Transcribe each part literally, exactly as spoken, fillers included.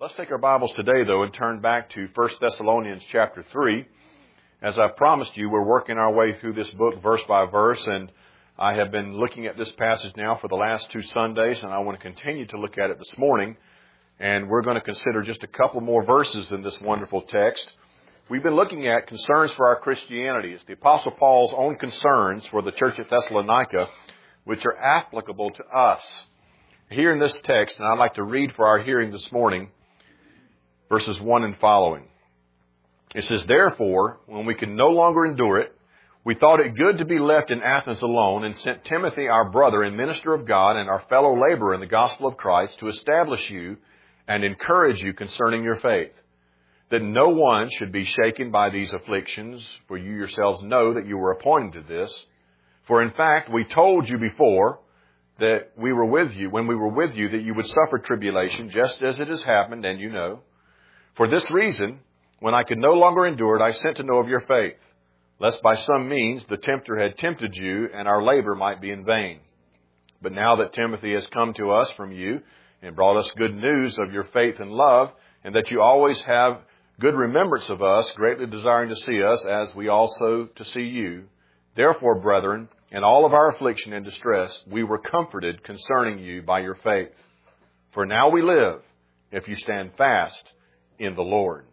Let's take our Bibles today, though, and turn back to First Thessalonians chapter three. As I promised you, we're working our way through this book verse by verse, and I have been looking at this passage now for the last two Sundays, and I want to continue to look at it this morning. And we're going to consider just a couple more verses in this wonderful text. We've been looking at concerns for our Christianity. It's the Apostle Paul's own concerns for the church at Thessalonica, which are applicable to us. Here in this text, and I'd like to read for our hearing this morning, verses one and following. It says, "Therefore, when we could no longer endure it, we thought it good to be left in Athens alone, and sent Timothy, our brother and minister of God, and our fellow laborer in the gospel of Christ, to establish you and encourage you concerning your faith, that no one should be shaken by these afflictions, for you yourselves know that you were appointed to this. For in fact, we told you before that we were with you, when we were with you, that you would suffer tribulation, just as it has happened, and you know. For this reason, when I could no longer endure it, I sent to know of your faith, lest by some means the tempter had tempted you, and our labor might be in vain. But now that Timothy has come to us from you, and brought us good news of your faith and love, and that you always have good remembrance of us, greatly desiring to see us, as we also to see you. Therefore, brethren, in all of our affliction and distress, we were comforted concerning you by your faith. For now we live, if you stand fast in the Lord."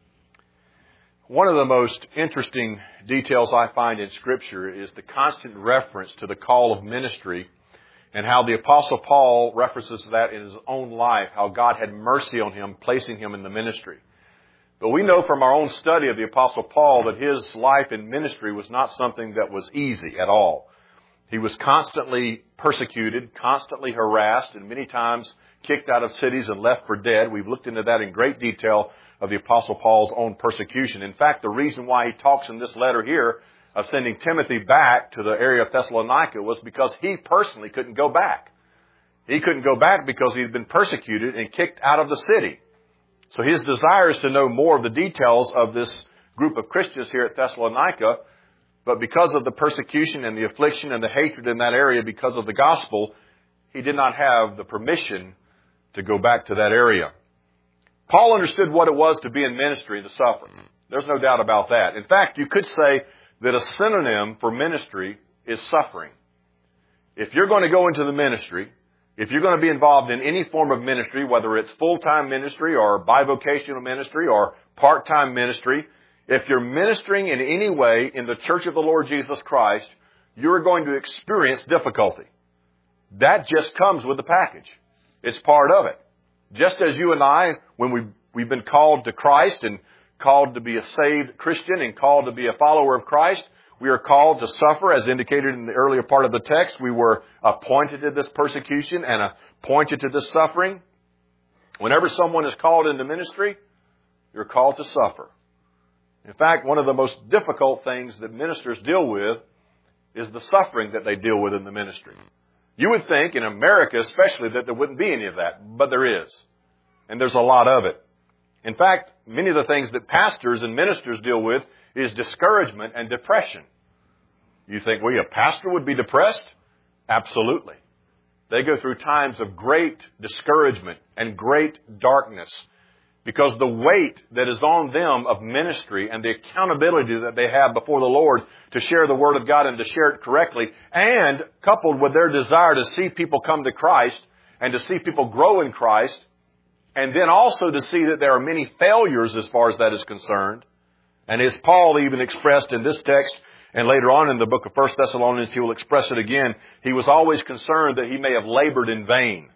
One of the most interesting details I find in Scripture is the constant reference to the call of ministry, and how the Apostle Paul references that in his own life, how God had mercy on him, placing him in the ministry. But we know from our own study of the Apostle Paul that his life in ministry was not something that was easy at all. He was constantly persecuted, constantly harassed, and many times kicked out of cities and left for dead. We've looked into that in great detail of the Apostle Paul's own persecution. In fact, the reason why he talks in this letter here of sending Timothy back to the area of Thessalonica was because he personally couldn't go back. He couldn't go back because he had been persecuted and kicked out of the city. So his desire is to know more of the details of this group of Christians here at Thessalonica, but because of the persecution and the affliction and the hatred in that area because of the gospel, he did not have the permission to go back to that area. Paul understood what it was to be in ministry and to suffer. There's no doubt about that. In fact, you could say that a synonym for ministry is suffering. If you're going to go into the ministry, if you're going to be involved in any form of ministry, whether it's full-time ministry or bivocational ministry or part-time ministry, if you're ministering in any way in the church of the Lord Jesus Christ, you're going to experience difficulty. That just comes with the package. It's part of it. Just as you and I, when we, we've been called to Christ and called to be a saved Christian and called to be a follower of Christ, we are called to suffer, as indicated in the earlier part of the text. We were appointed to this persecution and appointed to this suffering. Whenever someone is called into ministry, you're called to suffer. In fact, one of the most difficult things that ministers deal with is the suffering that they deal with in the ministry. You would think, in America especially, that there wouldn't be any of that, but there is. And there's a lot of it. In fact, many of the things that pastors and ministers deal with is discouragement and depression. You think, well, a pastor would be depressed? Absolutely. They go through times of great discouragement and great darkness because the weight that is on them of ministry and the accountability that they have before the Lord to share the Word of God and to share it correctly, and coupled with their desire to see people come to Christ and to see people grow in Christ, and then also to see that there are many failures as far as that is concerned. And as Paul even expressed in this text, and later on in the book of First Thessalonians, he will express it again, he was always concerned that he may have labored in vain.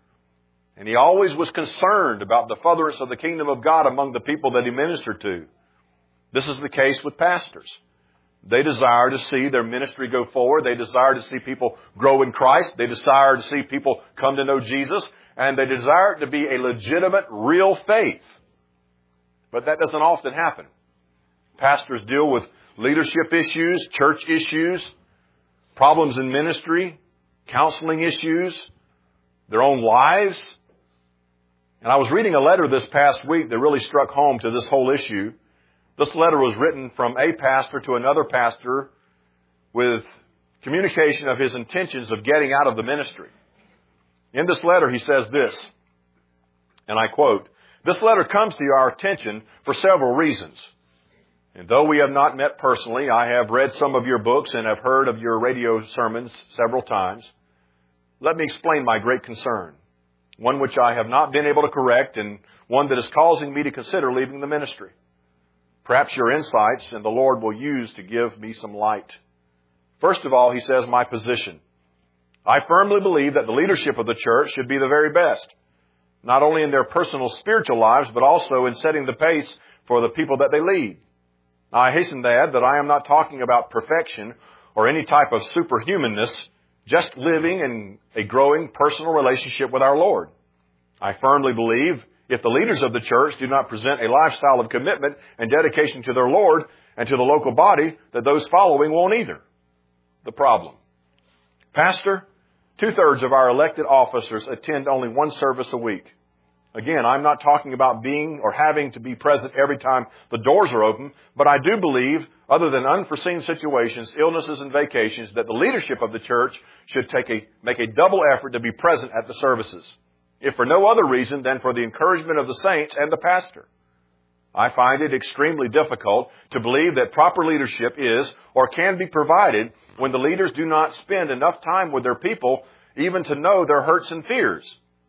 And he always was concerned about the furtherance of the kingdom of God among the people that he ministered to. This is the case with pastors. They desire to see their ministry go forward. They desire to see people grow in Christ. They desire to see people come to know Jesus. And they desire it to be a legitimate, real faith. But that doesn't often happen. Pastors deal with leadership issues, church issues, problems in ministry, counseling issues, their own lives. And I was reading a letter this past week that really struck home to this whole issue. This letter was written from a pastor to another pastor with communication of his intentions of getting out of the ministry. In this letter, he says this, and I quote, This letter comes to our attention for several reasons. And though we have not met personally, I have read some of your books and have heard of your radio sermons several times. Let me explain my great concern, one which I have not been able to correct and one that is causing me to consider leaving the ministry. Perhaps your insights and the Lord will use to give me some light. First of all, he says, my position. I firmly believe that the leadership of the church should be the very best, not only in their personal spiritual lives, but also in setting the pace for the people that they lead. Now, I hasten to add that I am not talking about perfection or any type of superhumanness, just living in a growing personal relationship with our Lord. I firmly believe if the leaders of the church do not present a lifestyle of commitment and dedication to their Lord and to the local body, that those following won't either. The problem. Pastor, two-thirds of our elected officers attend only one service a week. Again, I'm not talking about being or having to be present every time the doors are open, but I do believe, other than unforeseen situations, illnesses, and vacations, that the leadership of the church should take a, make a double effort to be present at the services, if for no other reason than for the encouragement of the saints and the pastor. I find it extremely difficult to believe that proper leadership is or can be provided when the leaders do not spend enough time with their people even to know their hurts and fears.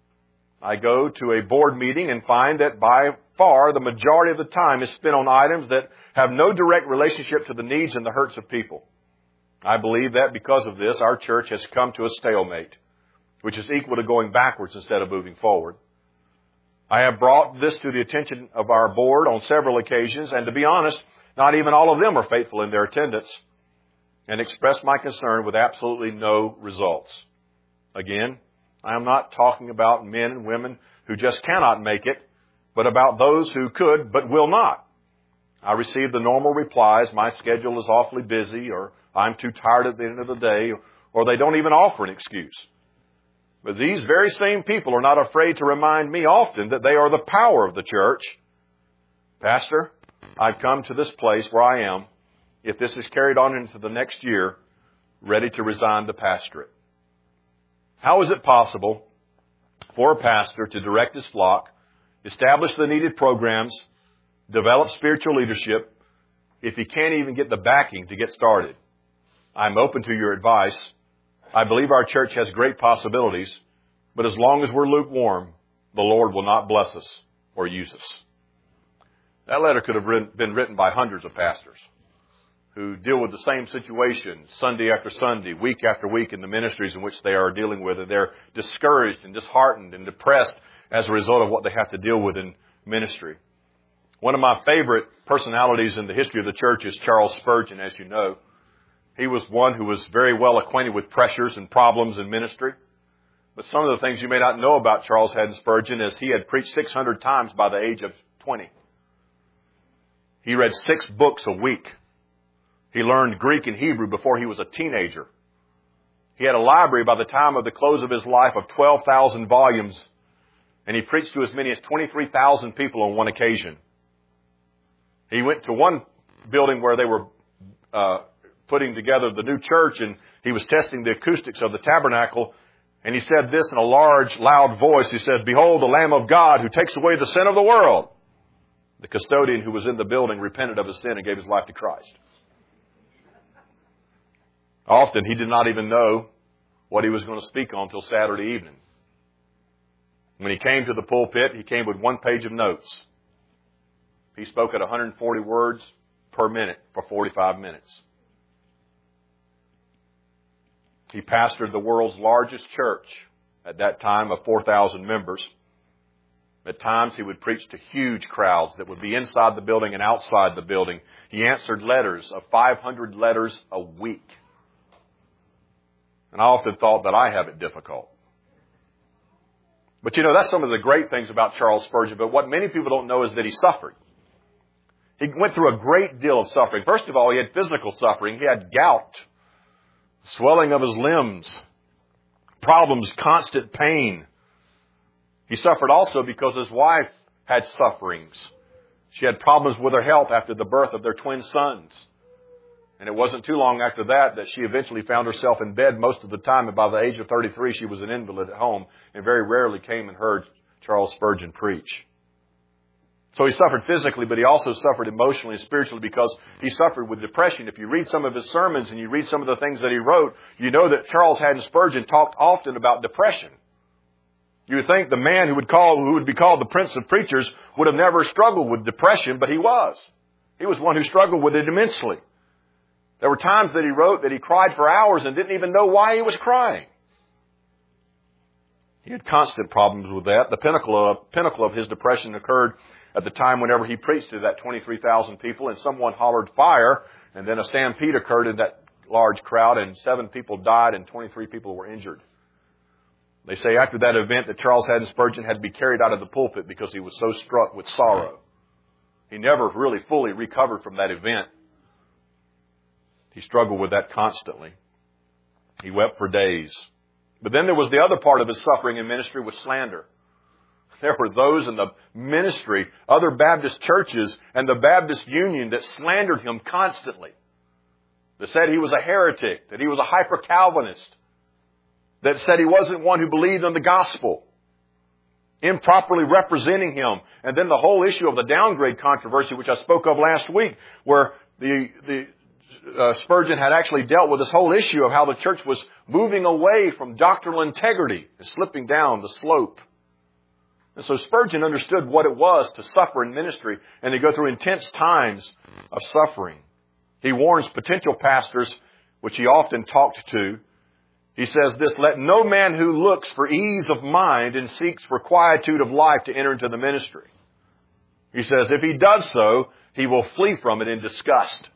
I go to a board meeting and find that by far the majority of the time is spent on items that have no direct relationship to the needs and the hurts of people. I believe that because of this, our church has come to a stalemate, which is equal to going backwards instead of moving forward. I have brought this to the attention of our board on several occasions, and to be honest, not even all of them are faithful in their attendance, and expressed my concern with absolutely no results. Again, I am not talking about men and women who just cannot make it, but about those who could but will not. I receive the normal replies, my schedule is awfully busy, or I'm too tired at the end of the day, or they don't even offer an excuse. But these very same people are not afraid to remind me often that they are the power of the church. Pastor, I've come to this place where I am, if this is carried on into the next year, ready to resign the pastorate. How is it possible for a pastor to direct his flock, establish the needed programs, develop spiritual leadership, if he can't even get the backing to get started? I'm open to your advice. I believe our church has great possibilities, but as long as we're lukewarm, the Lord will not bless us or use us. That letter could have been written by hundreds of pastors who deal with the same situation Sunday after Sunday, week after week in the ministries in which they are dealing with, and they're discouraged and disheartened and depressed as a result of what they have to deal with in ministry. One of my favorite personalities in the history of the church is Charles Spurgeon, as you know. He was one who was very well acquainted with pressures and problems in ministry. But some of the things you may not know about Charles Haddon Spurgeon is he had preached six hundred times by the age of twenty. He read six books a week. He learned Greek and Hebrew before he was a teenager. He had a library by the time of the close of his life of twelve thousand volumes, and he preached to as many as twenty-three thousand people on one occasion. He went to one building where they were uh, putting together the new church, and he was testing the acoustics of the tabernacle, and he said this in a large, loud voice. He said, "Behold, the Lamb of God who takes away the sin of the world." The custodian who was in the building repented of his sin and gave his life to Christ. Often he did not even know what he was going to speak on until Saturday evening. When he came to the pulpit, he came with one page of notes. He spoke at one hundred forty words per minute for forty-five minutes. He pastored the world's largest church at that time of four thousand members. At times he would preach to huge crowds that would be inside the building and outside the building. He answered letters of five hundred letters a week. And I often thought that I have it difficult. But you know, that's some of the great things about Charles Spurgeon. But what many people don't know is that he suffered. He went through a great deal of suffering. First of all, he had physical suffering. He had gout, swelling of his limbs, problems, constant pain. He suffered also because his wife had sufferings. She had problems with her health after the birth of their twin sons. And it wasn't too long after that that she eventually found herself in bed most of the time. And by the age of thirty-three, she was an invalid at home and very rarely came and heard Charles Spurgeon preach. So he suffered physically, but he also suffered emotionally and spiritually because he suffered with depression. If you read some of his sermons and you read some of the things that he wrote, you know that Charles Haddon Spurgeon talked often about depression. You would think the man who would call, who would be called the Prince of Preachers would have never struggled with depression, but he was. He was one who struggled with it immensely. There were times that he wrote that he cried for hours and didn't even know why he was crying. He had constant problems with that. The pinnacle of, pinnacle of his depression occurred at the time whenever he preached to that twenty-three thousand people and someone hollered fire, and then a stampede occurred in that large crowd and seven people died and twenty-three people were injured. They say after that event that Charles Haddon Spurgeon had to be carried out of the pulpit because he was so struck with sorrow. He never really fully recovered from that event. He struggled with that constantly. He wept for days. But then there was the other part of his suffering in ministry was slander. There were those in the ministry, other Baptist churches and the Baptist Union that slandered him constantly. That said he was a heretic, that he was a hyper-Calvinist, that said he wasn't one who believed in the gospel, improperly representing him. And then the whole issue of the downgrade controversy, which I spoke of last week, where the, the uh, Spurgeon had actually dealt with this whole issue of how the church was moving away from doctrinal integrity and slipping down the slope. And so Spurgeon understood what it was to suffer in ministry and to go through intense times of suffering. He warns potential pastors, which he often talked to. He says this, "Let no man who looks for ease of mind and seeks for quietude of life to enter into the ministry." He says, if he does so, he will flee from it in disgust.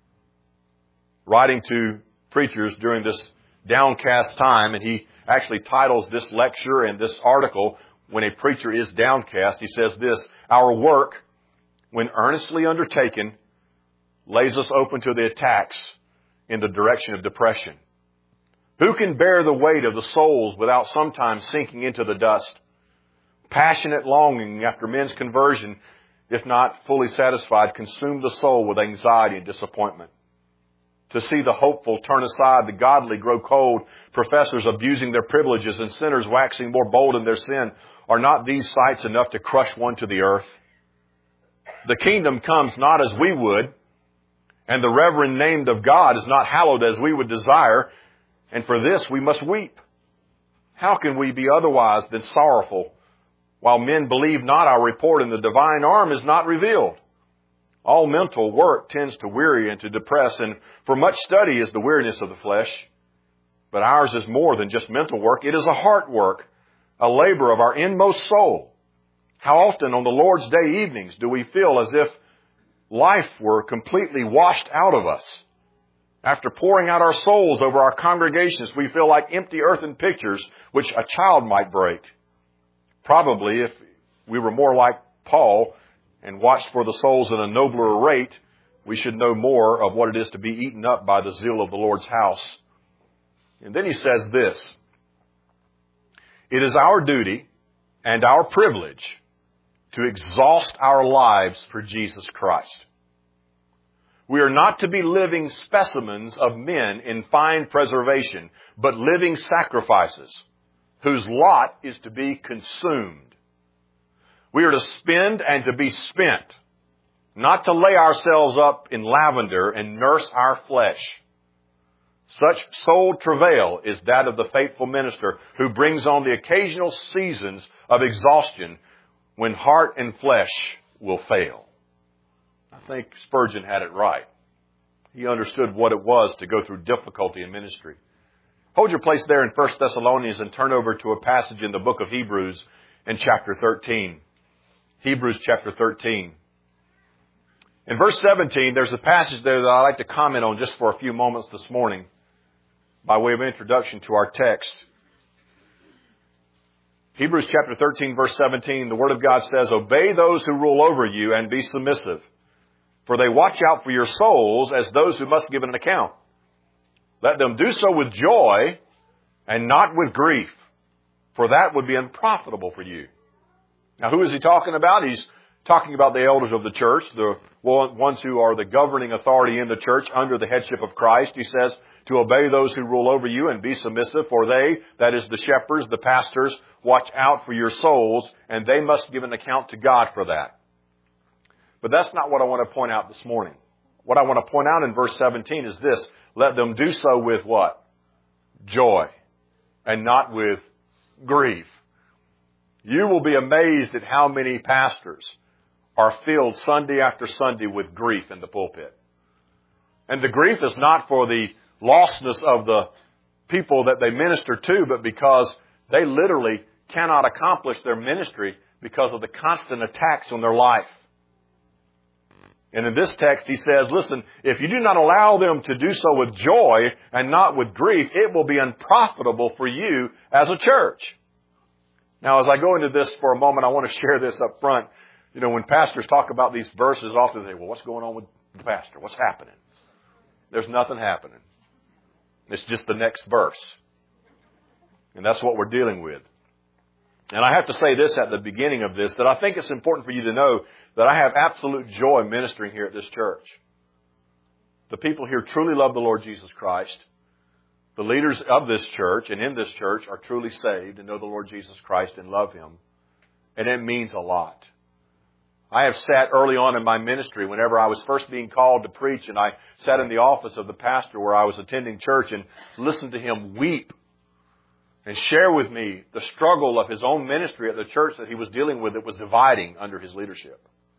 Writing to preachers during this downcast time, and he actually titles this lecture and this article, "When a Preacher is Downcast," he says this, "Our work, when earnestly undertaken, lays us open to the attacks in the direction of depression. Who can bear the weight of the souls without sometimes sinking into the dust? Passionate longing after men's conversion, if not fully satisfied, consume the soul with anxiety and disappointment. To see the hopeful turn aside, the godly grow cold, professors abusing their privileges, and sinners waxing more bold in their sin, are not these sights enough to crush one to the earth? The kingdom comes not as we would, and the reverend name of God is not hallowed as we would desire, and for this we must weep. How can we be otherwise than sorrowful, while men believe not our report and the divine arm is not revealed? All mental work tends to weary and to depress, and for much study is the weariness of the flesh. But ours is more than just mental work. It is a heart work, a labor of our inmost soul. How often on the Lord's Day evenings do we feel as if life were completely washed out of us? After pouring out our souls over our congregations, we feel like empty earthen pictures which a child might break. Probably if we were more like Paul and watched for the souls at a nobler rate, we should know more of what it is to be eaten up by the zeal of the Lord's house. And then he says this, "It is our duty and our privilege to exhaust our lives for Jesus Christ. We are not to be living specimens of men in fine preservation, but living sacrifices whose lot is to be consumed. We are to spend and to be spent, not to lay ourselves up in lavender and nurse our flesh. Such soul travail is that of the faithful minister who brings on the occasional seasons of exhaustion when heart and flesh will fail." I think Spurgeon had it right. He understood what it was to go through difficulty in ministry. Hold your place there in First Thessalonians and turn over to a passage in the book of Hebrews in chapter thirteen. Hebrews chapter thirteen. In verse seventeen, there's a passage there that I'd like to comment on just for a few moments this morning by way of introduction to our text. Hebrews chapter thirteen, verse seventeen, the Word of God says, "Obey those who rule over you and be submissive, for they watch out for your souls as those who must give an account. Let them do so with joy and not with grief, for that would be unprofitable for you." Now, who is he talking about? He's talking about the elders of the church, the ones who are the governing authority in the church under the headship of Christ. He says to obey those who rule over you and be submissive, for they, that is the shepherds, the pastors, watch out for your souls, and they must give an account to God for that. But that's not what I want to point out this morning. What I want to point out in verse seventeen is this. Let them do so with what? Joy. And not with grief. You will be amazed at how many pastors are filled Sunday after Sunday with grief in the pulpit. And the grief is not for the lostness of the people that they minister to, but because they literally cannot accomplish their ministry because of the constant attacks on their life. And in this text, he says, listen, if you do not allow them to do so with joy and not with grief, it will be unprofitable for you as a church. Now, as I go into this for a moment, I want to share this up front. You know, when pastors talk about these verses, often they say, well, what's going on with the pastor? What's happening? There's nothing happening. It's just the next verse. And that's what we're dealing with. And I have to say this at the beginning of this, that I think it's important for you to know that I have absolute joy ministering here at this church. The people here truly love the Lord Jesus Christ. The leaders of this church and in this church are truly saved and know the Lord Jesus Christ and love Him. And it means a lot. I have sat early on in my ministry whenever I was first being called to preach, and I sat in the office of the pastor where I was attending church and listened to him weep and share with me the struggle of his own ministry at the church that he was dealing with that was dividing under his leadership.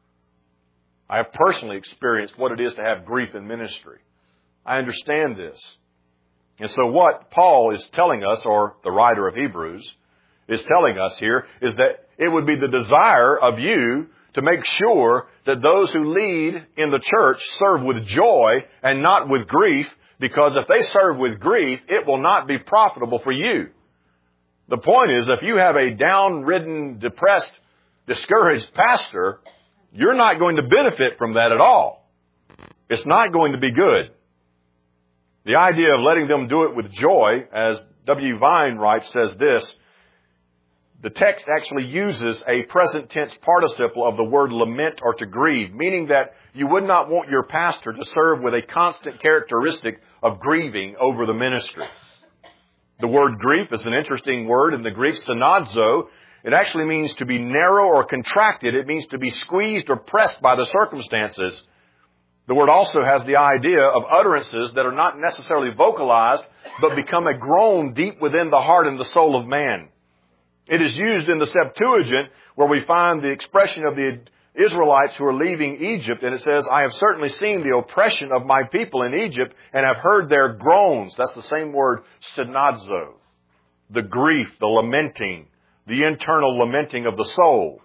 I have personally experienced what it is to have grief in ministry. I understand this. And so what Paul is telling us, or the writer of Hebrews is telling us here, is that it would be the desire of you to make sure that those who lead in the church serve with joy and not with grief, because if they serve with grief, it will not be profitable for you. The point is, if you have a down-ridden, depressed, discouraged pastor, you're not going to benefit from that at all. It's not going to be good. The idea of letting them do it with joy, as W. Vine writes, says this, the text actually uses a present tense participle of the word lament or to grieve, meaning that you would not want your pastor to serve with a constant characteristic of grieving over the ministry. The word grief is an interesting word in the Greek, stenadzo. It actually means to be narrow or contracted. It means to be squeezed or pressed by the circumstances. The word also has the idea of utterances that are not necessarily vocalized, but become a groan deep within the heart and the soul of man. It is used in the Septuagint, where we find the expression of the Israelites who are leaving Egypt, and it says, I have certainly seen the oppression of my people in Egypt, and have heard their groans. That's the same word, stenadzo. The grief, the lamenting, the internal lamenting of the soul.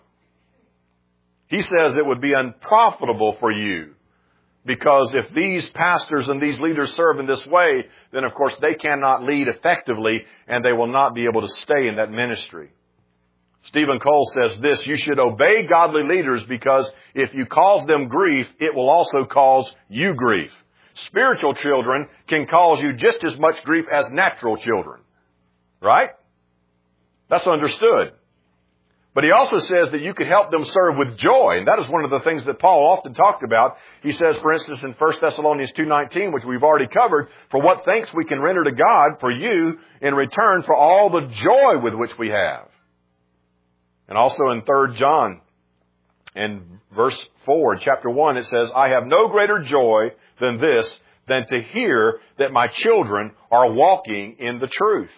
He says it would be unprofitable for you, because if these pastors and these leaders serve in this way, then of course they cannot lead effectively, and they will not be able to stay in that ministry. Stephen Cole says this, you should obey godly leaders, because if you cause them grief, it will also cause you grief. Spiritual children can cause you just as much grief as natural children. Right? That's understood. But he also says that you could help them serve with joy. And that is one of the things that Paul often talked about. He says, for instance, in First Thessalonians two nineteen, which we've already covered, for what thanks we can render to God for you in return for all the joy with which we have. And also in Third John, in verse four, in chapter one, it says, I have no greater joy than this, than to hear that my children are walking in the truth.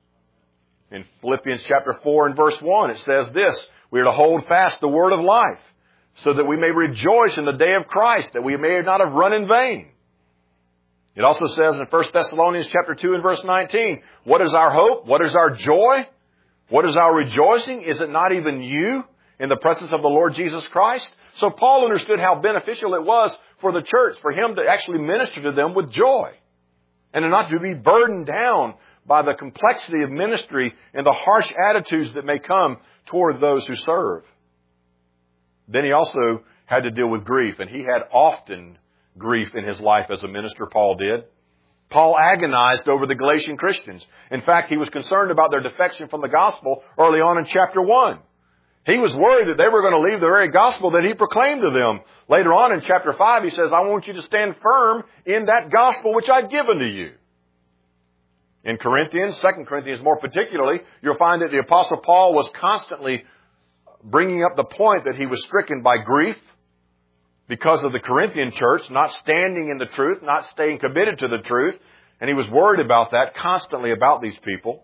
In Philippians chapter four and verse one, it says this, we are to hold fast the word of life, so that we may rejoice in the day of Christ, that we may not have run in vain. It also says in First Thessalonians chapter two and verse nineteen, what is our hope? What is our joy? What is our rejoicing? Is it not even you in the presence of the Lord Jesus Christ? So Paul understood how beneficial it was for the church, for him to actually minister to them with joy, and not to be burdened down by the complexity of ministry and the harsh attitudes that may come toward those who serve. Then he also had to deal with grief, and he had often grief in his life as a minister, Paul did. Paul agonized over the Galatian Christians. In fact, he was concerned about their defection from the gospel early on in chapter one. He was worried that they were going to leave the very gospel that he proclaimed to them. Later on in chapter five, he says, I want you to stand firm in that gospel which I've given to you. In Corinthians, Second Corinthians more particularly, you'll find that the Apostle Paul was constantly bringing up the point that he was stricken by grief, because of the Corinthian church not standing in the truth, not staying committed to the truth. And he was worried about that, constantly about these people.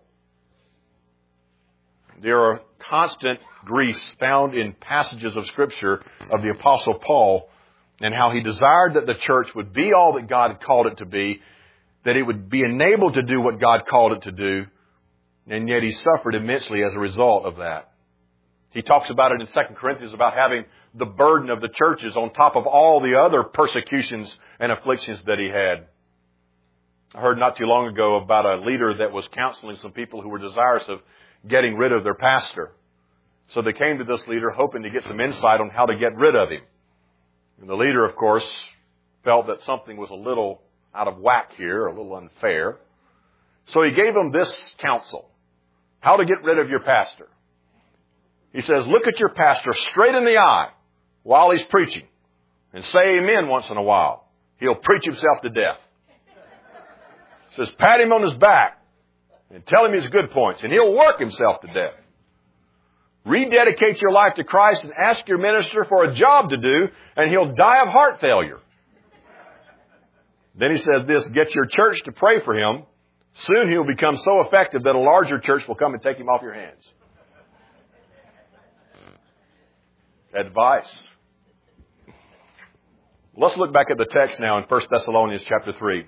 There are constant griefs found in passages of Scripture of the Apostle Paul and how he desired that the church would be all that God had called it to be, that it would be enabled to do what God called it to do, and yet he suffered immensely as a result of that. He talks about it in Second Corinthians about having the burden of the churches on top of all the other persecutions and afflictions that he had. I heard not too long ago about a leader that was counseling some people who were desirous of getting rid of their pastor. So they came to this leader hoping to get some insight on how to get rid of him. And the leader, of course, felt that something was a little out of whack here, a little unfair. So he gave them this counsel: how to get rid of your pastor. He says, look at your pastor straight in the eye while he's preaching and say amen once in a while. He'll preach himself to death. He says, pat him on his back and tell him his good points, and he'll work himself to death. Rededicate your life to Christ and ask your minister for a job to do, and he'll die of heart failure. Then he says this: get your church to pray for him. Soon he'll become so effective that a larger church will come and take him off your hands. Advice. Let's look back at the text now in First Thessalonians chapter three.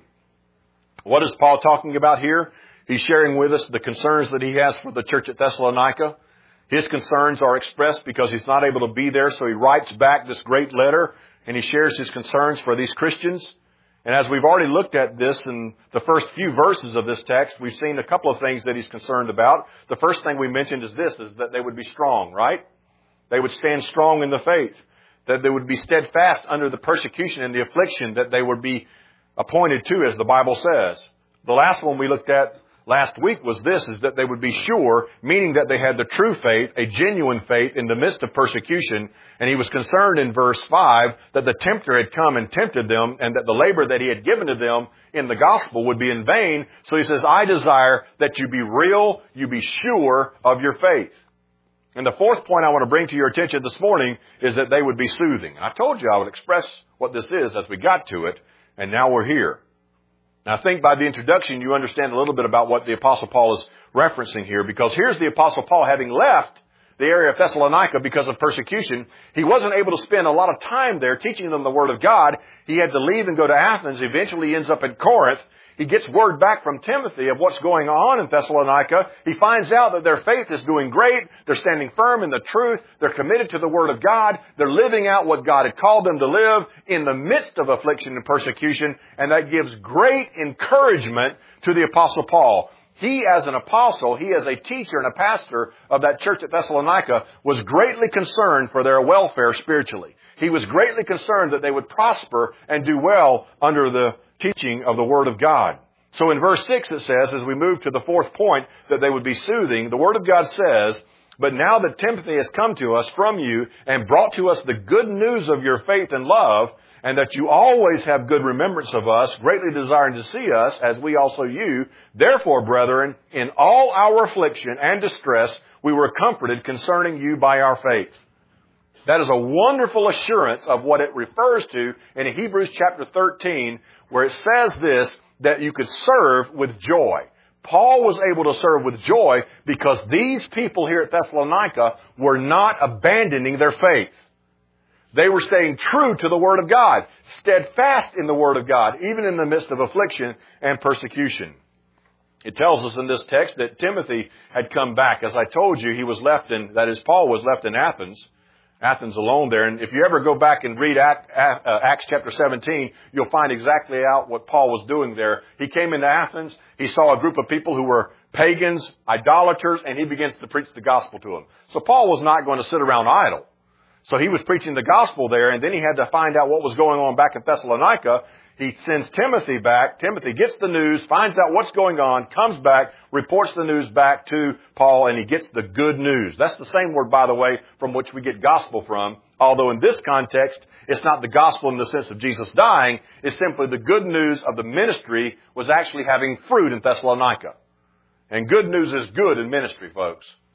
What is Paul talking about here? He's sharing with us the concerns that he has for the church at Thessalonica. His concerns are expressed because he's not able to be there, so he writes back this great letter, and he shares his concerns for these Christians. And as we've already looked at this in the first few verses of this text, we've seen a couple of things that he's concerned about. The first thing we mentioned is this, is that they would be strong, right? They would stand strong in the faith, that they would be steadfast under the persecution and the affliction that they would be appointed to, as the Bible says. The last one we looked at last week was this, is that they would be sure, meaning that they had the true faith, a genuine faith in the midst of persecution. And he was concerned in verse five that the tempter had come and tempted them, and that the labor that he had given to them in the gospel would be in vain. So he says, I desire that you be real, you be sure of your faith. And the fourth point I want to bring to your attention this morning is that they would be soothing. I told you I would express what this is as we got to it, and now we're here. Now, I think by the introduction you understand a little bit about what the Apostle Paul is referencing here, because here's the Apostle Paul having left the area of Thessalonica because of persecution. He wasn't able to spend a lot of time there teaching them the Word of God. He had to leave and go to Athens. Eventually he ends up at Corinth. He gets word back from Timothy of what's going on in Thessalonica. He finds out that their faith is doing great. They're standing firm in the truth. They're committed to the Word of God. They're living out what God had called them to live in the midst of affliction and persecution. And that gives great encouragement to the Apostle Paul. He, as an apostle, he as a teacher and a pastor of that church at Thessalonica, was greatly concerned for their welfare spiritually. He was greatly concerned that they would prosper and do well under the teaching of the Word of God. So in verse six it says, as we move to the fourth point, that they would be soothing, the Word of God says, but now that Timothy has come to us from you and brought to us the good news of your faith and love, and that you always have good remembrance of us, greatly desiring to see us, as we also you, therefore, brethren, in all our affliction and distress, we were comforted concerning you by our faith. That is a wonderful assurance of what it refers to in Hebrews chapter thirteen, where it says this, that you could serve with joy. Paul was able to serve with joy because these people here at Thessalonica were not abandoning their faith. They were staying true to the Word of God, steadfast in the Word of God, even in the midst of affliction and persecution. It tells us in this text that Timothy had come back. As I told you, he was left in, that is, Paul was left in Athens. Athens alone there. And if you ever go back and read Acts chapter seventeen, you'll find exactly out what Paul was doing there. He came into Athens. He saw a group of people who were pagans, idolaters, and he begins to preach the gospel to them. So Paul was not going to sit around idle. So he was preaching the gospel there, and then he had to find out what was going on back in Thessalonica. He sends Timothy back. Timothy gets the news, finds out what's going on, comes back, reports the news back to Paul, and he gets the good news. That's the same word, by the way, from which we get gospel from. Although in this context, it's not the gospel in the sense of Jesus dying. It's simply the good news of the ministry was actually having fruit in Thessalonica. And good news is good in ministry, folks.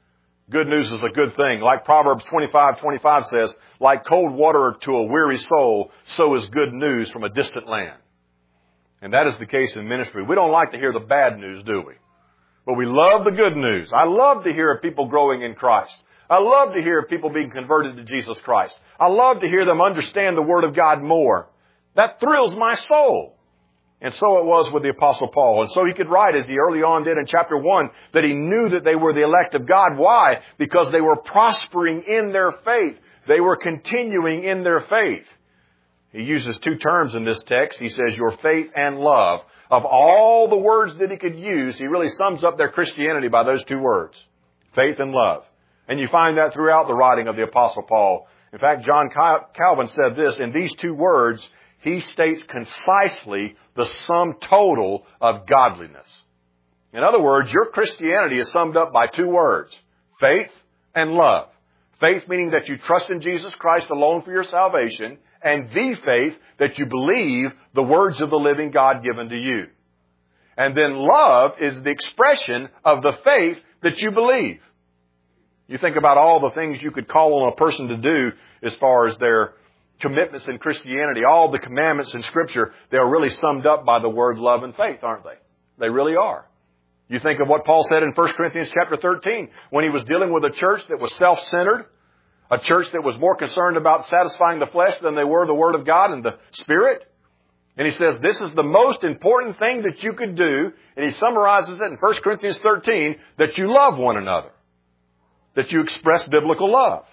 Good news is a good thing. Like Proverbs twenty-five twenty-five says, like cold water to a weary soul, so is good news from a distant land. And that is the case in ministry. We don't like to hear the bad news, do we? But we love the good news. I love to hear of people growing in Christ. I love to hear of people being converted to Jesus Christ. I love to hear them understand the Word of God more. That thrills my soul. And so it was with the Apostle Paul. And so he could write, as he early on did in chapter one, that he knew that they were the elect of God. Why? Because they were prospering in their faith. They were continuing in their faith. He uses two terms in this text. He says, your faith and love. Of all the words that he could use, he really sums up their Christianity by those two words. Faith and love. And you find that throughout the writing of the Apostle Paul. In fact, John Calvin said this, in these two words, he states concisely the sum total of godliness. In other words, your Christianity is summed up by two words, faith and love. Faith meaning that you trust in Jesus Christ alone for your salvation, and the faith that you believe the words of the living God given to you. And then love is the expression of the faith that you believe. You think about all the things you could call on a person to do as far as their commitments in Christianity, all the commandments in Scripture, they're really summed up by the word love and faith, aren't they? They really are. You think of what Paul said in First Corinthians chapter thirteen, when he was dealing with a church that was self-centered, a church that was more concerned about satisfying the flesh than they were the Word of God and the Spirit. And he says, this is the most important thing that you could do, and he summarizes it in First Corinthians thirteen, that you love one another, that you express biblical love.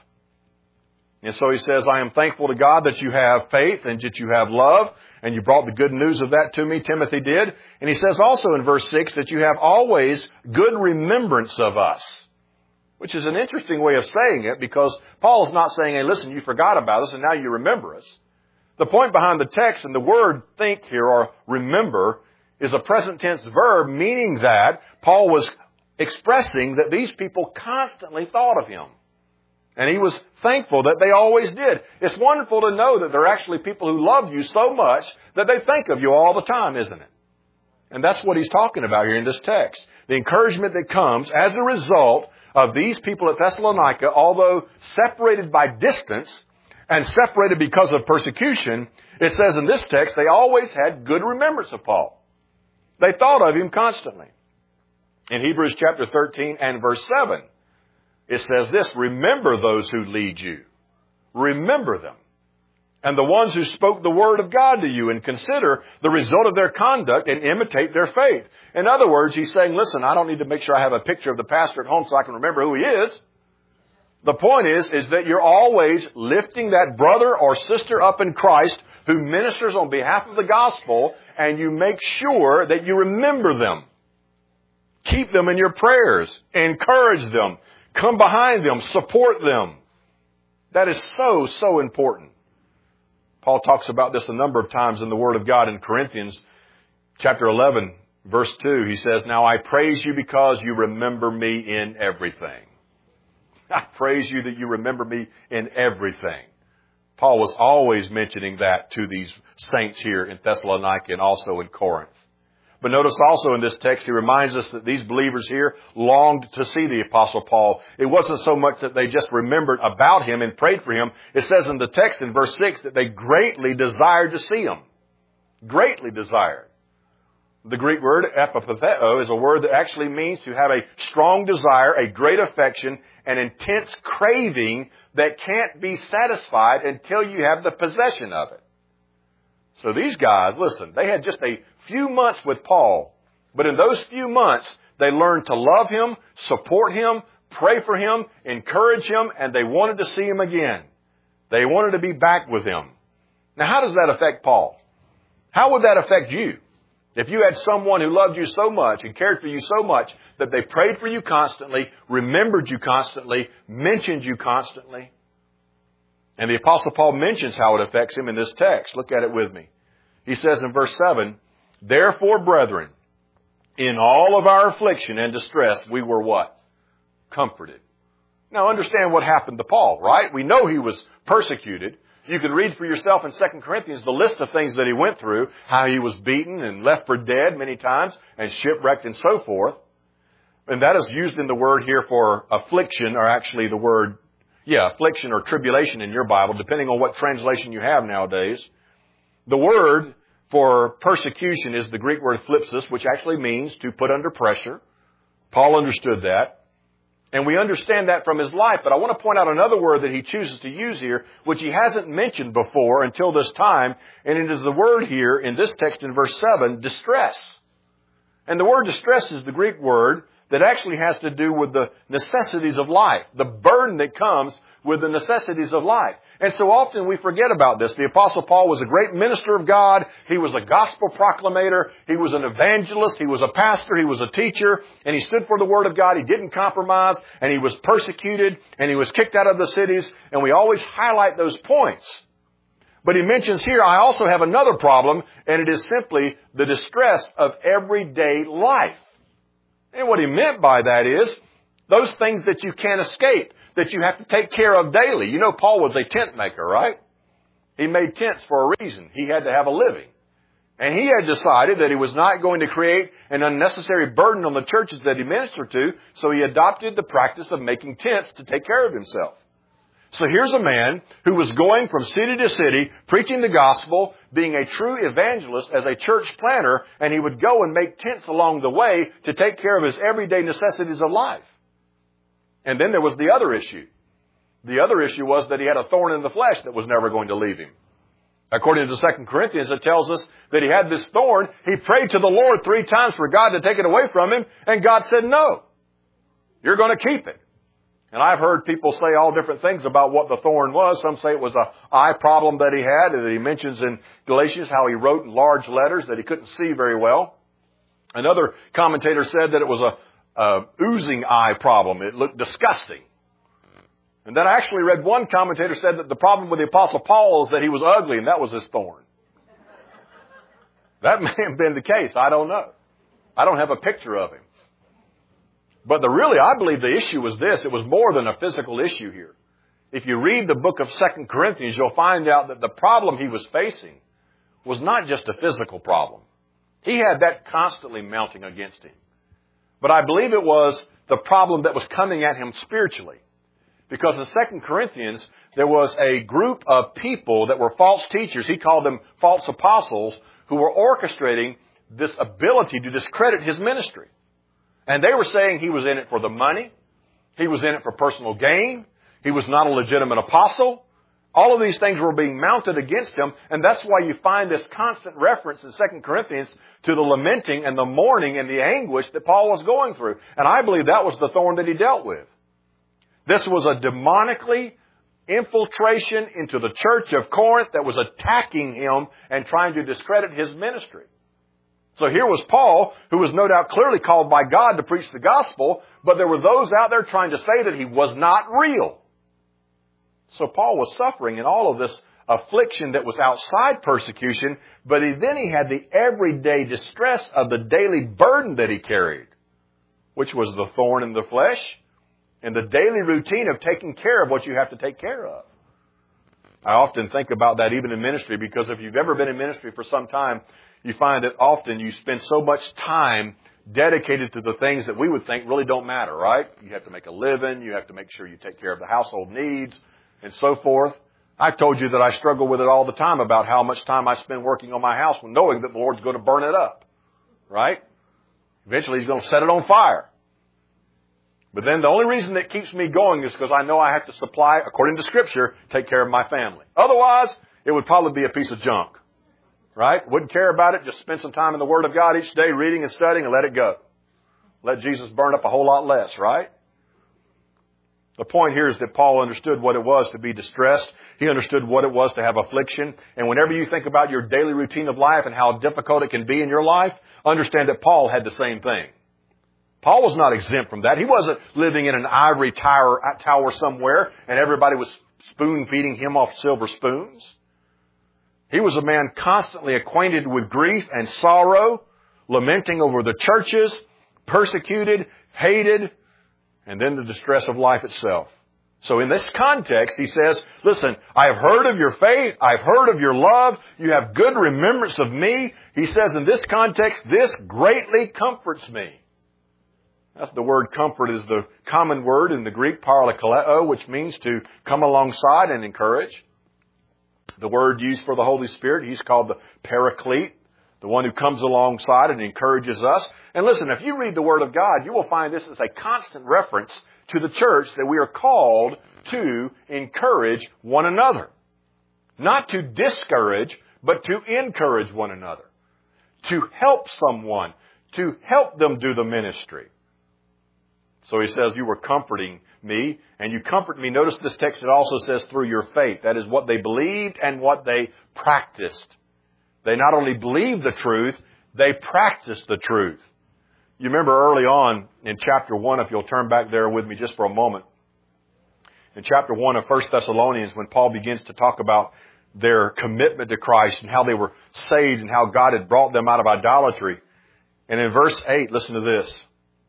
And so he says, I am thankful to God that you have faith and that you have love, and you brought the good news of that to me, Timothy did. And he says also in verse six that you have always good remembrance of us, which is an interesting way of saying it, because Paul is not saying, hey, listen, you forgot about us and now you remember us. The point behind the text and the word think here, or remember, is a present tense verb, meaning that Paul was expressing that these people constantly thought of him. And he was thankful that they always did. It's wonderful to know that there are actually people who love you so much that they think of you all the time, isn't it? And that's what he's talking about here in this text. The encouragement that comes as a result of these people at Thessalonica, although separated by distance and separated because of persecution, it says in this text, they always had good remembrance of Paul. They thought of him constantly. In Hebrews chapter thirteen and verse seven, it says this, remember those who lead you. Remember them. And the ones who spoke the word of God to you, and consider the result of their conduct and imitate their faith. In other words, he's saying, listen, I don't need to make sure I have a picture of the pastor at home so I can remember who he is. The point is, is that you're always lifting that brother or sister up in Christ who ministers on behalf of the gospel, and you make sure that you remember them. Keep them in your prayers. Encourage them. Come behind them. Support them. That is so, so important. Paul talks about this a number of times in the Word of God in Corinthians chapter eleven, verse two. He says, now I praise you because you remember me in everything. I praise you that you remember me in everything. Paul was always mentioning that to these saints here in Thessalonica and also in Corinth. But notice also in this text, he reminds us that these believers here longed to see the Apostle Paul. It wasn't so much that they just remembered about him and prayed for him. It says in the text in verse six that they greatly desired to see him. Greatly desired. The Greek word epipatheo is a word that actually means to have a strong desire, a great affection, an intense craving that can't be satisfied until you have the possession of it. So these guys, listen, they had just a few months with Paul, but in those few months, they learned to love him, support him, pray for him, encourage him, and they wanted to see him again. They wanted to be back with him. Now, how does that affect Paul? How would that affect you? If you had someone who loved you so much and cared for you so much that they prayed for you constantly, remembered you constantly, mentioned you constantly. And the Apostle Paul mentions how it affects him in this text. Look at it with me. He says in verse seven, therefore, brethren, in all of our affliction and distress, we were what? Comforted. Now understand what happened to Paul, right? We know he was persecuted. You can read for yourself in Second Corinthians the list of things that he went through, how he was beaten and left for dead many times and shipwrecked and so forth. And that is used in the word here for affliction, or actually the word, yeah, affliction or tribulation in your Bible, depending on what translation you have nowadays. The word for persecution is the Greek word thlipsis, which actually means to put under pressure. Paul understood that. And we understand that from his life. But I want to point out another word that he chooses to use here, which he hasn't mentioned before until this time. And it is the word here in this text in verse seven, distress. And the word distress is the Greek word that actually has to do with the necessities of life, the burden that comes with the necessities of life. And so often we forget about this. The Apostle Paul was a great minister of God. He was a gospel proclamator. He was an evangelist. He was a pastor. He was a teacher. And he stood for the Word of God. He didn't compromise. And he was persecuted. And he was kicked out of the cities. And we always highlight those points. But he mentions here, I also have another problem, and it is simply the distress of everyday life. And what he meant by that is those things that you can't escape, that you have to take care of daily. You know, Paul was a tent maker, right? He made tents for a reason. He had to have a living. And he had decided that he was not going to create an unnecessary burden on the churches that he ministered to, so he adopted the practice of making tents to take care of himself. So here's a man who was going from city to city, preaching the gospel, being a true evangelist as a church planter, and he would go and make tents along the way to take care of his everyday necessities of life. And then there was the other issue. The other issue was that he had a thorn in the flesh that was never going to leave him. According to Second Corinthians, it tells us that he had this thorn. He prayed to the Lord three times for God to take it away from him, and God said, no, you're going to keep it. And I've heard people say all different things about what the thorn was. Some say it was an eye problem that he had, and he mentions in Galatians how he wrote in large letters that he couldn't see very well. Another commentator said that it was a, a oozing eye problem. It looked disgusting. And then I actually read one commentator said that the problem with the Apostle Paul is that he was ugly, and that was his thorn. That may have been the case. I don't know. I don't have a picture of him. But the really, I believe the issue was this. It was more than a physical issue here. If you read the book of Second Corinthians, you'll find out that the problem he was facing was not just a physical problem. He had that constantly mounting against him. But I believe it was the problem that was coming at him spiritually. Because in Second Corinthians, there was a group of people that were false teachers. He called them false apostles who were orchestrating this ability to discredit his ministry. And they were saying he was in it for the money. He was in it for personal gain. He was not a legitimate apostle. All of these things were being mounted against him. And that's why you find this constant reference in Second Corinthians to the lamenting and the mourning and the anguish that Paul was going through. And I believe that was the thorn that he dealt with. This was a demonically infiltration into the church of Corinth that was attacking him and trying to discredit his ministry. So here was Paul, who was no doubt clearly called by God to preach the gospel, but there were those out there trying to say that he was not real. So Paul was suffering in all of this affliction that was outside persecution, but he, then he had the everyday distress of the daily burden that he carried, which was the thorn in the flesh and the daily routine of taking care of what you have to take care of. I often think about that even in ministry, because if you've ever been in ministry for some time, you find that often you spend so much time dedicated to the things that we would think really don't matter, right? You have to make a living. You have to make sure you take care of the household needs and so forth. I've told you that I struggle with it all the time about how much time I spend working on my house knowing that the Lord's going to burn it up, right? Eventually He's going to set it on fire. But then the only reason that keeps me going is because I know I have to supply, according to Scripture, take care of my family. Otherwise, it would probably be a piece of junk. Right? Wouldn't care about it. Just spend some time in the Word of God each day, reading and studying, and let it go. Let Jesus burn up a whole lot less, right? The point here is that Paul understood what it was to be distressed. He understood what it was to have affliction. And whenever you think about your daily routine of life and how difficult it can be in your life, understand that Paul had the same thing. Paul was not exempt from that. He wasn't living in an ivory tower, tower somewhere and everybody was spoon feeding him off silver spoons. He was a man constantly acquainted with grief and sorrow, lamenting over the churches, persecuted, hated, and then the distress of life itself. So in this context, he says, listen, I have heard of your faith. I've heard of your love. You have good remembrance of me. He says in this context, this greatly comforts me. That's the word comfort is the common word in the Greek, parakaleo, which means to come alongside and encourage. The word used for the Holy Spirit, He's called the Paraclete, the one who comes alongside and encourages us. And listen, if you read the Word of God, you will find this is a constant reference to the church that we are called to encourage one another. Not to discourage, but to encourage one another. To help someone, to help them do the ministry. So he says, you were comforting me, and you comfort me. Notice this text, it also says through your faith. That is what they believed and what they practiced. They not only believed the truth, they practiced the truth. You remember early on in chapter one, if you'll turn back there with me just for a moment. In chapter one of First Thessalonians, when Paul begins to talk about their commitment to Christ and how they were saved and how God had brought them out of idolatry. And in verse eight, listen to this.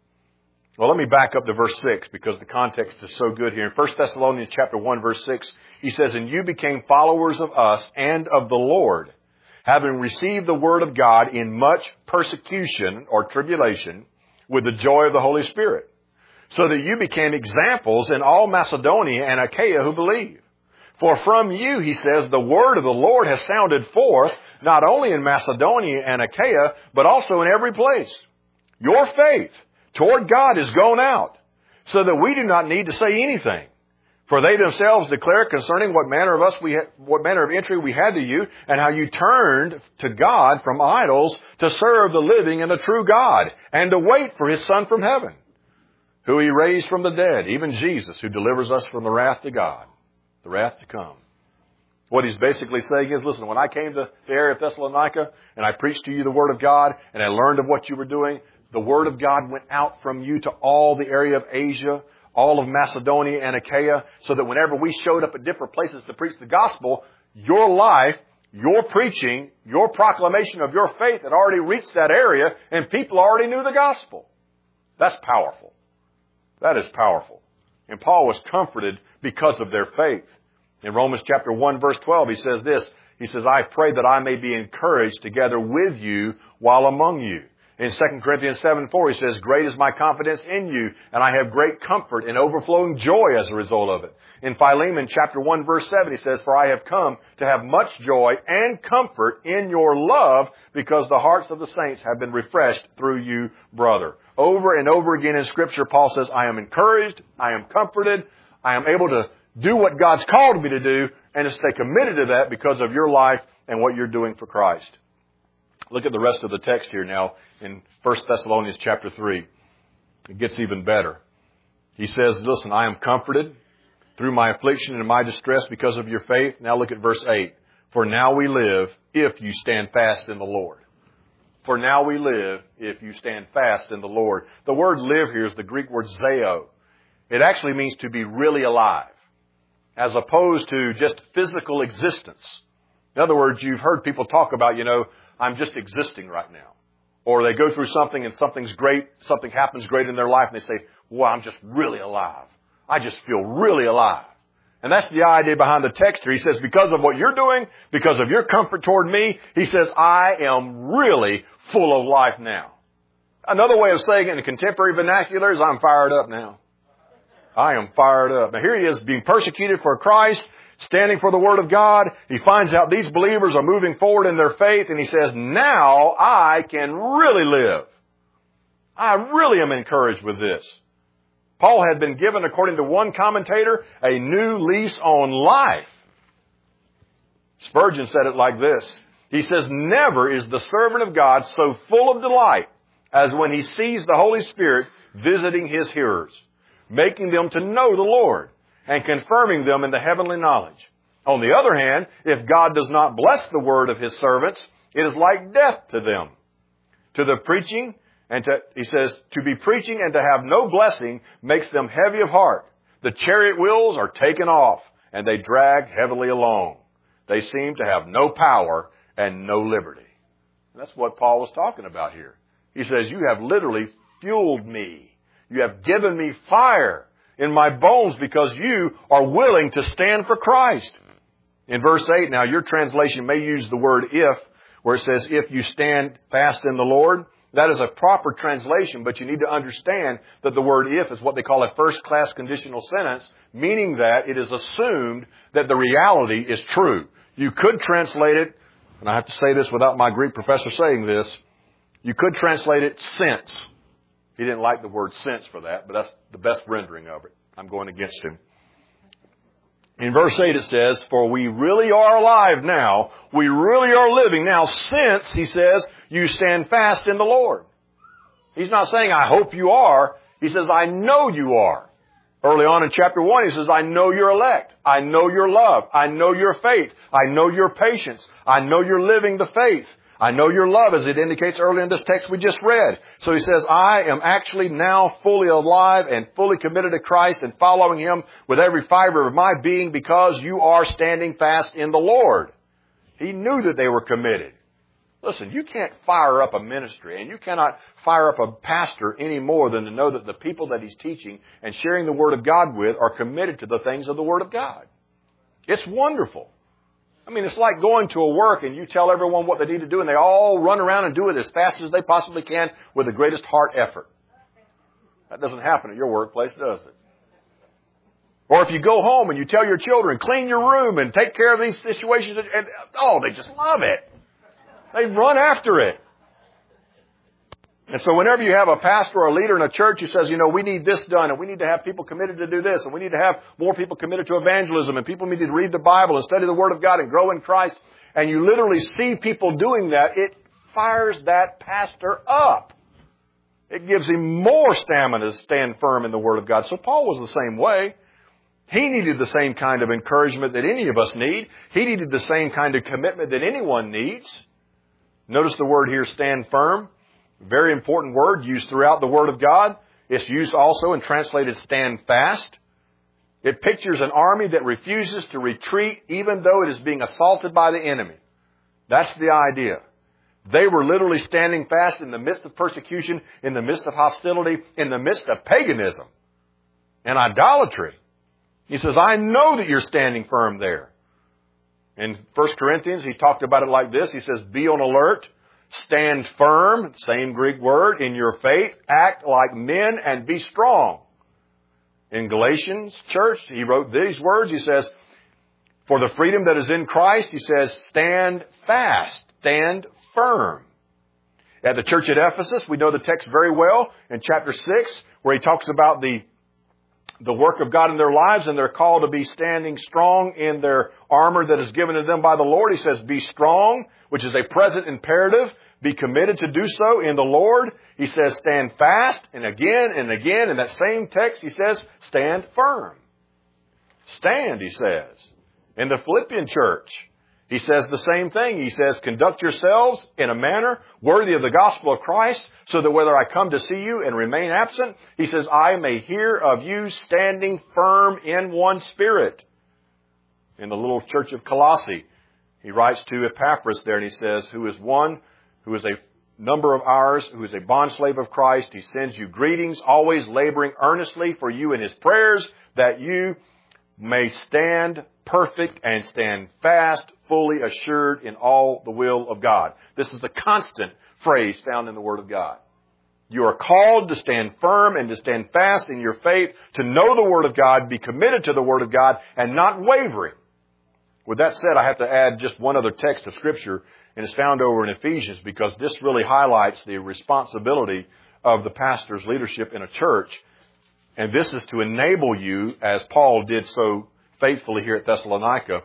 Well, let me back up to verse six because the context is so good here. In First Thessalonians chapter one, verse six, he says, and you became followers of us and of the Lord, having received the word of God in much persecution or tribulation with the joy of the Holy Spirit, so that you became examples in all Macedonia and Achaia who believe. For from you, he says, the word of the Lord has sounded forth, not only in Macedonia and Achaia, but also in every place. Your faith toward God is gone out, so that we do not need to say anything. For they themselves declare concerning what manner of us we ha- what manner of entry we had to you, and how you turned to God from idols to serve the living and the true God, and to wait for His Son from heaven, who He raised from the dead, even Jesus, who delivers us from the wrath to God, the wrath to come. What he's basically saying is, listen, when I came to the area of Thessalonica, and I preached to you the Word of God, and I learned of what you were doing, the Word of God went out from you to all the area of Asia, all of Macedonia and Achaia, so that whenever we showed up at different places to preach the gospel, your life, your preaching, your proclamation of your faith had already reached that area, and people already knew the gospel. That's powerful. That is powerful. And Paul was comforted because of their faith. In Romans chapter one, verse twelve, he says this, he says, I pray that I may be encouraged together with you while among you. In Second Corinthians seven four, he says, great is my confidence in you, and I have great comfort and overflowing joy as a result of it. In Philemon chapter one, verse seven, he says, for I have come to have much joy and comfort in your love, because the hearts of the saints have been refreshed through you, brother. Over and over again in Scripture, Paul says, I am encouraged, I am comforted, I am able to do what God's called me to do, and to stay committed to that because of your life and what you're doing for Christ. Look at the rest of the text here now in First Thessalonians chapter three. It gets even better. He says, listen, I am comforted through my affliction and my distress because of your faith. Now look at verse eight. For now we live if you stand fast in the Lord. For now we live if you stand fast in the Lord. The word live here is the Greek word zeo. It actually means to be really alive, as opposed to just physical existence. In other words, you've heard people talk about, you know, I'm just existing right now. Or they go through something and something's great, something happens great in their life, and they say, well, I'm just really alive. I just feel really alive. And that's the idea behind the text here. He says, because of what you're doing, because of your comfort toward me, he says, I am really full of life now. Another way of saying it in the contemporary vernacular is I'm fired up now. I am fired up. Now here he is being persecuted for Christ, standing for the Word of God. He finds out these believers are moving forward in their faith, and he says, now I can really live. I really am encouraged with this. Paul had been given, according to one commentator, a new lease on life. Spurgeon said it like this. He says, never is the servant of God so full of delight as when he sees the Holy Spirit visiting his hearers, making them to know the Lord, and confirming them in the heavenly knowledge. On the other hand, if God does not bless the word of his servants, it is like death to them. To the preaching, and to, he says, to be preaching and to have no blessing makes them heavy of heart. The chariot wheels are taken off, and they drag heavily along. They seem to have no power and no liberty. And that's what Paul was talking about here. He says, you have literally fueled me. You have given me fire in my bones because you are willing to stand for Christ. In verse eight, now your translation may use the word if, where it says, if you stand fast in the Lord. That is a proper translation, but you need to understand that the word if is what they call a first-class conditional sentence, meaning that it is assumed that the reality is true. You could translate it, and I have to say this without my Greek professor saying this, you could translate it since. He didn't like the word since for that, but that's the best rendering of it. I'm going against him. In verse eight it says, for we really are alive now. We really are living now since, he says, you stand fast in the Lord. He's not saying, I hope you are. He says, I know you are. Early on in chapter one, he says, I know your elect. I know your love. I know your faith. I know your patience. I know you're living the faith. I know your love, as it indicates earlier in this text we just read. So he says, I am actually now fully alive and fully committed to Christ and following Him with every fiber of my being because you are standing fast in the Lord. He knew that they were committed. Listen, you can't fire up a ministry and you cannot fire up a pastor any more than to know that the people that he's teaching and sharing the Word of God with are committed to the things of the Word of God. It's wonderful. I mean, it's like going to a work and you tell everyone what they need to do and they all run around and do it as fast as they possibly can with the greatest heart effort. That doesn't happen at your workplace, does it? Or if you go home and you tell your children, clean your room and take care of these situations, and, and oh, they just love it. They run after it. And so whenever you have a pastor or a leader in a church who says, you know, we need this done and we need to have people committed to do this and we need to have more people committed to evangelism and people need to read the Bible and study the Word of God and grow in Christ, and you literally see people doing that, it fires that pastor up. It gives him more stamina to stand firm in the Word of God. So Paul was the same way. He needed the same kind of encouragement that any of us need. He needed the same kind of commitment that anyone needs. Notice the word here, stand firm. Very important word used throughout the Word of God. It's used also and translated stand fast. It pictures an army that refuses to retreat even though it is being assaulted by the enemy. That's the idea. They were literally standing fast in the midst of persecution, in the midst of hostility, in the midst of paganism and idolatry. He says, I know that you're standing firm there. In First Corinthians, he talked about it like this. He says, be on alert. Stand firm, same Greek word, in your faith. Act like men and be strong. In Galatians church, he wrote these words. He says, for the freedom that is in Christ, he says, stand fast, stand firm. At the church at Ephesus, we know the text very well in chapter six, where he talks about the the work of God in their lives, and they're called to be standing strong in their armor that is given to them by the Lord. He says, be strong, which is a present imperative. Be committed to do so in the Lord. He says, stand fast. And again and again in that same text, he says, stand firm. Stand, he says. In the Philippian church, he says the same thing. He says, conduct yourselves in a manner worthy of the gospel of Christ, so that whether I come to see you and remain absent, he says, I may hear of you standing firm in one spirit. In the little church of Colossae, he writes to Epaphras there, and he says, who is one who is a number of ours, who is a bondslave of Christ. He sends you greetings, always laboring earnestly for you in his prayers, that you may stand perfect and stand fast, fully assured in all the will of God. This is the constant phrase found in the Word of God. You are called to stand firm and to stand fast in your faith, to know the Word of God, be committed to the Word of God, and not wavering. With that said, I have to add just one other text of Scripture, and it's found over in Ephesians, because this really highlights the responsibility of the pastor's leadership in a church. And this is to enable you, as Paul did so faithfully here at Thessalonica,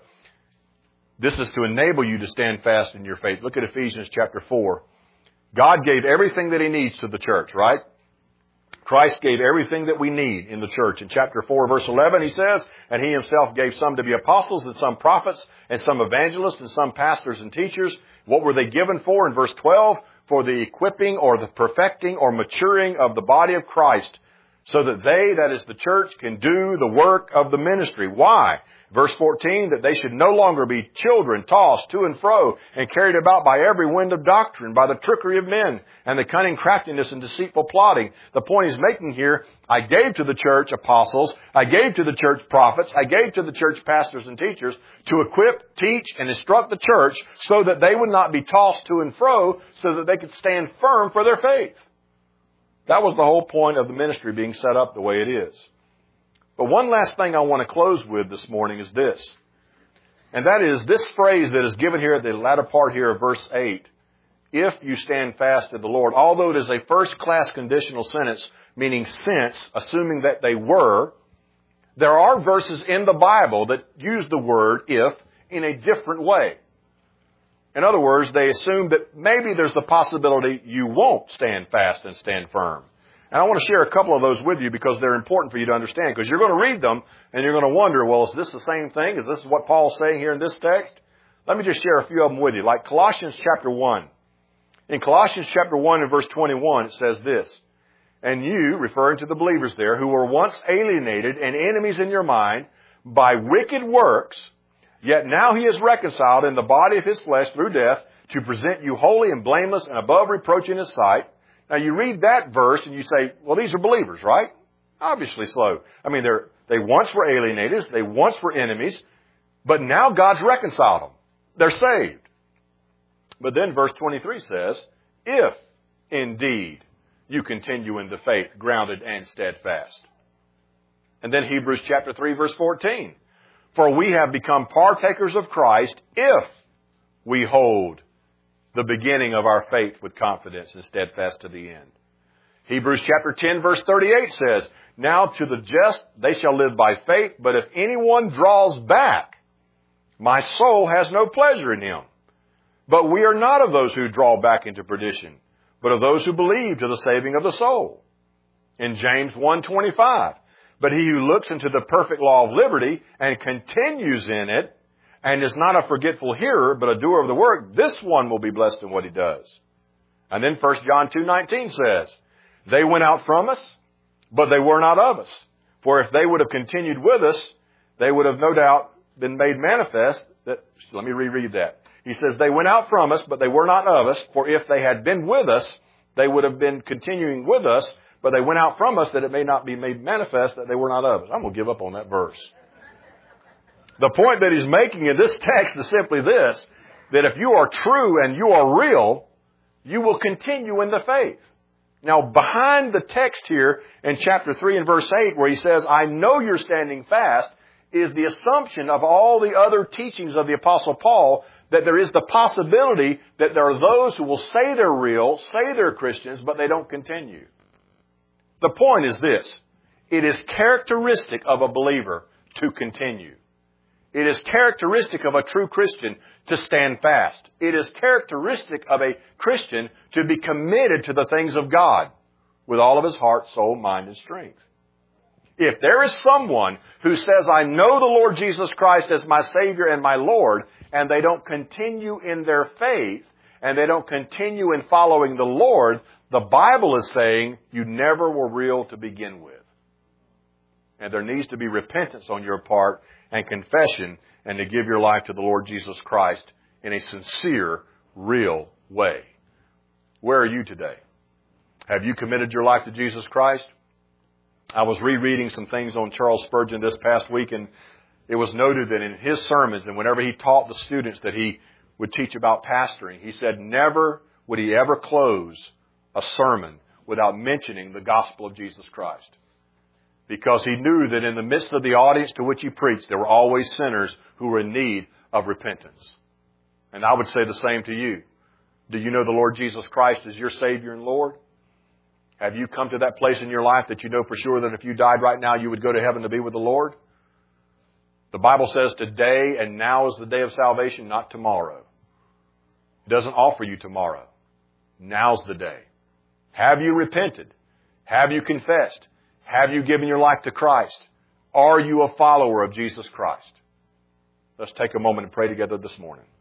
this is to enable you to stand fast in your faith. Look at Ephesians chapter four. God gave everything that He needs to the church, right? Christ gave everything that we need in the church. In chapter four, verse eleven, He says, and He Himself gave some to be apostles and some prophets and some evangelists and some pastors and teachers. What were they given for? In verse twelve, for the equipping or the perfecting or maturing of the body of Christ, so that they, that is the church, can do the work of the ministry. Why? Verse fourteen, that they should no longer be children tossed to and fro and carried about by every wind of doctrine, by the trickery of men and the cunning craftiness and deceitful plotting. The point he's making here, I gave to the church apostles, I gave to the church prophets, I gave to the church pastors and teachers to equip, teach, and instruct the church so that they would not be tossed to and fro, so that they could stand firm for their faith. That was the whole point of the ministry being set up the way it is. But one last thing I want to close with this morning is this. And that is this phrase that is given here at the latter part here of verse eight. If you stand fast in the Lord. Although it is a first-class conditional sentence, meaning since, assuming that they were, there are verses in the Bible that use the word if in a different way. In other words, they assume that maybe there's the possibility you won't stand fast and stand firm. And I want to share a couple of those with you because they're important for you to understand. Because you're going to read them and you're going to wonder, well, is this the same thing? Is this what Paul's saying here in this text? Let me just share a few of them with you. Like Colossians chapter one. In Colossians chapter one and verse twenty-one, it says this. And you, referring to the believers there, who were once alienated and enemies in your mind by wicked works, yet now he is reconciled in the body of his flesh through death to present you holy and blameless and above reproach in his sight. Now you read that verse and you say, well, these are believers, right? Obviously so. I mean, they're, they once were alienators, they once were enemies, but now God's reconciled them. They're saved. But then verse twenty-three says, if indeed you continue in the faith, grounded and steadfast. And then Hebrews chapter three, verse fourteen. For we have become partakers of Christ if we hold the beginning of our faith with confidence and steadfast to the end. Hebrews chapter ten, verse thirty-eight says, now to the just they shall live by faith, but if anyone draws back, my soul has no pleasure in him. But we are not of those who draw back into perdition, but of those who believe to the saving of the soul. In James one twenty-five, but he who looks into the perfect law of liberty and continues in it, and is not a forgetful hearer, but a doer of the work, this one will be blessed in what he does. And then First John two nineteen says, they went out from us, but they were not of us. For if they would have continued with us, they would have no doubt been made manifest that, let me reread that. He says, they went out from us, but they were not of us. For if they had been with us, they would have been continuing with us, but they went out from us that it may not be made manifest that they were not of us. I'm going to give up on that verse. The point that he's making in this text is simply this, that if you are true and you are real, you will continue in the faith. Now, behind the text here in chapter three and verse eight where he says, I know you're standing fast, is the assumption of all the other teachings of the Apostle Paul that there is the possibility that there are those who will say they're real, say they're Christians, but they don't continue. The point is this. It is characteristic of a believer to continue. It is characteristic of a true Christian to stand fast. It is characteristic of a Christian to be committed to the things of God with all of his heart, soul, mind, and strength. If there is someone who says, I know the Lord Jesus Christ as my Savior and my Lord, and they don't continue in their faith, and they don't continue in following the Lord, the Bible is saying you never were real to begin with. And there needs to be repentance on your part and confession and to give your life to the Lord Jesus Christ in a sincere, real way. Where are you today? Have you committed your life to Jesus Christ? I was rereading some things on Charles Spurgeon this past week, and it was noted that in his sermons and whenever he taught the students that he would teach about pastoring, he said never would he ever close a sermon without mentioning the gospel of Jesus Christ. Because he knew that in the midst of the audience to which he preached, there were always sinners who were in need of repentance. And I would say the same to you. Do you know the Lord Jesus Christ as your Savior and Lord? Have you come to that place in your life that you know for sure that if you died right now, you would go to heaven to be with the Lord? The Bible says today and now is the day of salvation, not tomorrow. It doesn't offer you tomorrow. Now's the day. Have you repented? Have you confessed? Have you given your life to Christ? Are you a follower of Jesus Christ? Let's take a moment and pray together this morning.